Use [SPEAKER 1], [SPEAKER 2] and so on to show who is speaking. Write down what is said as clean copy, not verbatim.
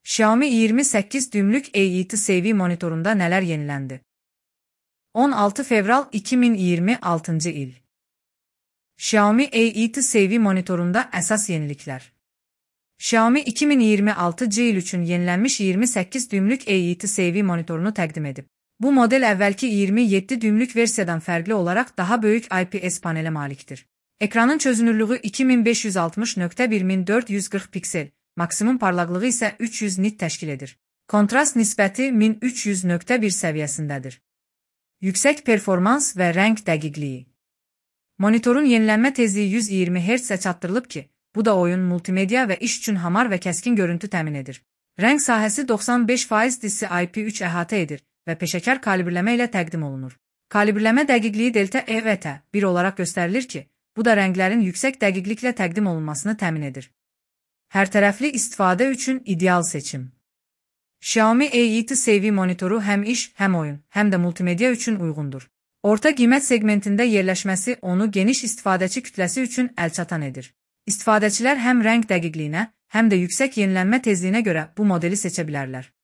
[SPEAKER 1] Xiaomi 28 düymlük AE TV monitorunda neler yenilendi? 16 fevral 2026 il. Xiaomi AE TV monitorunda əsas yeniliklər. Xiaomi 2026 il üçün yenilenmiş 28 düymlük AE TV monitorunu təqdim edib. Bu model əvvəlki 27 düymlük versiyadan fərqli olaraq daha böyük IPS panelə malikdir. Ekranın çözünürlüğü 2560x1440 piksel, maksimum parlaqlığı isə 300 nit təşkil edir. Kontrast nisbəti 1300x1 səviyyəsindədir. Yüksək performans və rəng dəqiqliyi. Monitorun yenilənmə tezliyi 120 Hz-ə çatdırılıb ki, bu da oyun, multimedia və iş üçün hamar və kəskin görüntü təmin edir. Rəng sahəsi 95% DCI-P3 əhatə edir və peşəkar kalibrləmə ilə təqdim olunur. Kalibrləmə dəqiqliyi delta E və T1 olaraq göstərilir ki, bu da rənglərin yüksək dəqiqliklə təqdim olunmasını təmin edir. Hərtərəfli istifadə üçün ideal seçim. Xiaomi AE TV monitoru həm iş, həm oyun, həm də multimedia üçün uyğundur. Orta qiymət segmentində yerləşməsi onu geniş istifadəçi kütləsi üçün əlçatan edir. İstifadəçilər həm rəng dəqiqliyinə, həm də yüksək yenilənmə tezliyinə görə bu modeli seçə bilərlər.